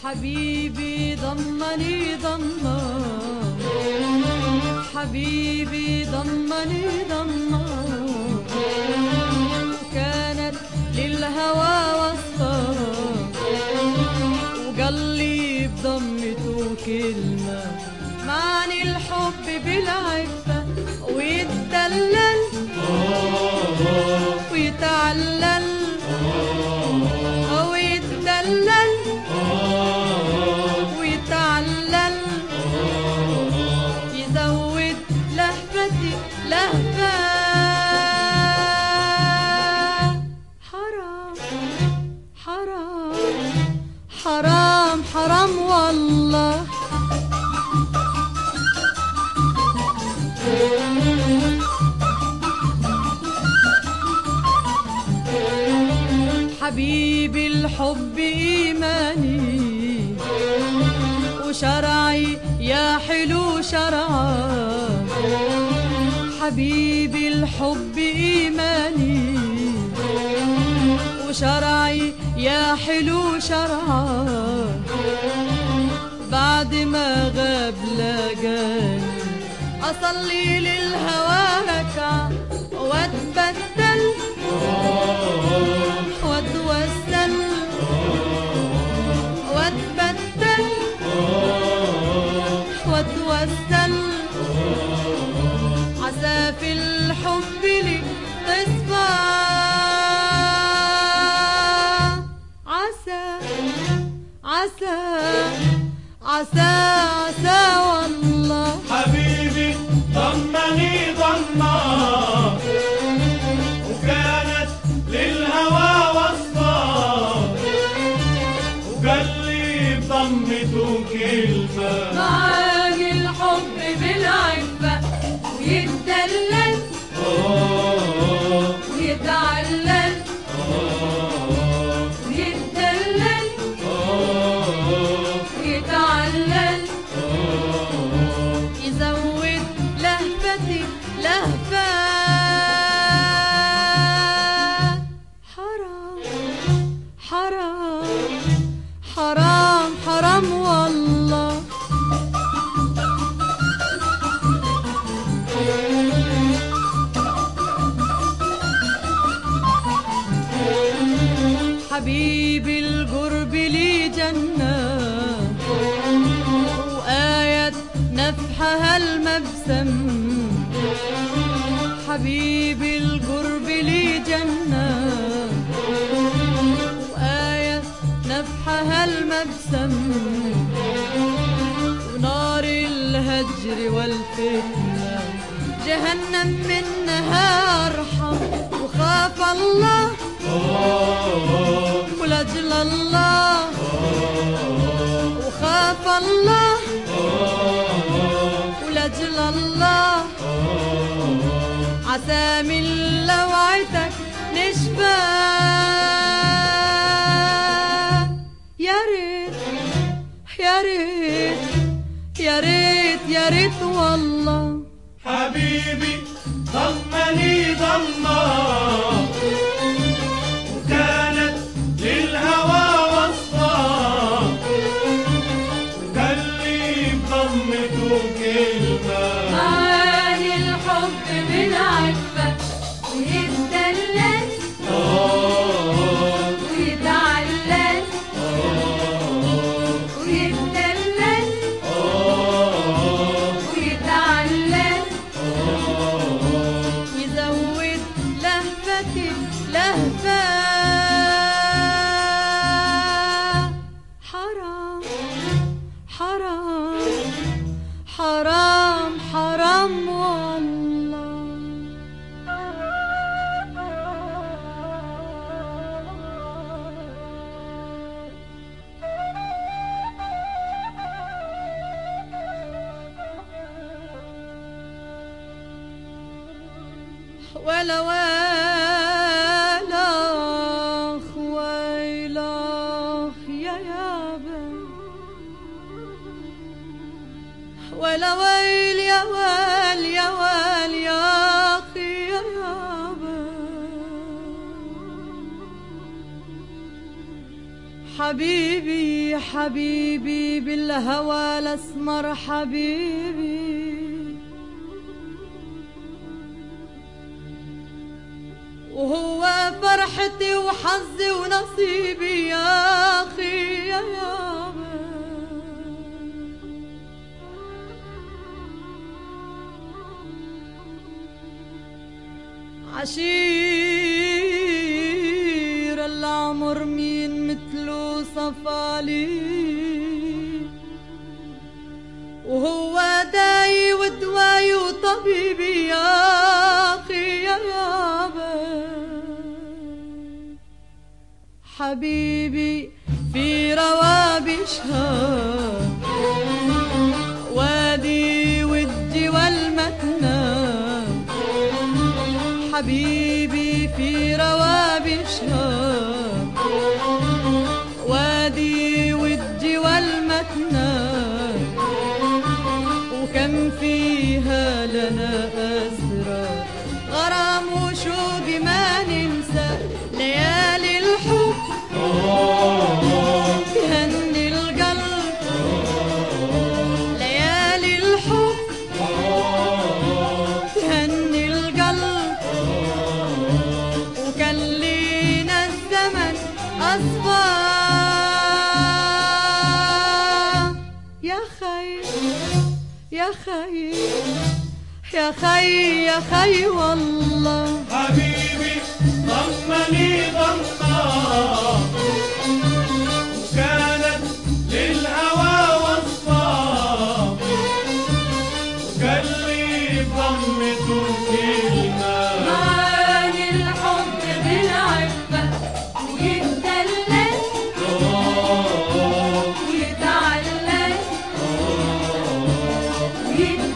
حبيبي ضمني ضمه، حبيبي ضمني ضمه، وكانت للهوى وصفه، وقال لي بضمته كلمة معني الحب بالعفة، ويتدلل ويتعلل ويتدلل ويتعلل، يزود لهفتي لهفة. حرام حرام حرام حرام والله. حبيبي الحب إيماني وشرعي يا حلو شرعا، حبيبي الحب إيماني وشرعي يا حلو شرعا، بعد ما غاب لقاني أصلي للهوى ركعة، واتبدل واتوسل واتبدل واتوسل، عسى في الحب لي تصفى، عسى عسى عسى عسى والله. حبيبي ضمني ضمه، وكانت للهوى وصفه، وقال لي بضمته كلمة معاني الحب بالعفة، ويتدلل ويتعلل ويتدلل ويتعلل، يزود لهفتي لهفة. حرام حرام حرام حرام والله. حبيبي القرب لي جنة، وآية نفحها المبسم، حبيبي القرب لي جنة، وآية نفحها المبسم، ونار الهجر والفتنة جهنم منها أرحم، وخاف الله ولأجل الله، وخاف الله ولأجل الله، عسى من لوعتك نشفى. يا ريت يا ريت يا ريت يا ريت والله. حبيبي ضمني ضمه، وكانت للهوى وصفه، وقال لي بضمته كلمة معاني الحب بالعفة، ويتدلل ويتعلل ويتدلل ويتعلل، يزود لهفتي لهفة. حرام حرام حرام حرام والله. ولا ويلخ ويلخ يا يابا، ولا ويل يا ويل يا ويل يا أخي يا يابا، حبيبي حبيبي بالهوى الأسمر حبيبي، وهو فرحتي وحظي ونصيبي يا أخي يا يابا. عشير العمر مين مثله صفالي، وهو داي ودواي وطبيبي يا أخي يا يابا. حبيبي في روابي شهر وادي ودي والمتنى، حبيبي في روابي شهر وادي ودي والمتنى، وكم فيها لنا أسرار غرام وشوق ما ننسى. ليالي الحب تهني القلب، ليالي الحب تهني القلب، وكان لينا الزمن أصفى. يا خي يا خي يا خي يا خي والله حبيبي ضمني ضمة وكانت للهوى وصفة، وكان لي ضمته كلمة. معاني الحب بالعفة ويتدلل ويتعلل ويتدلل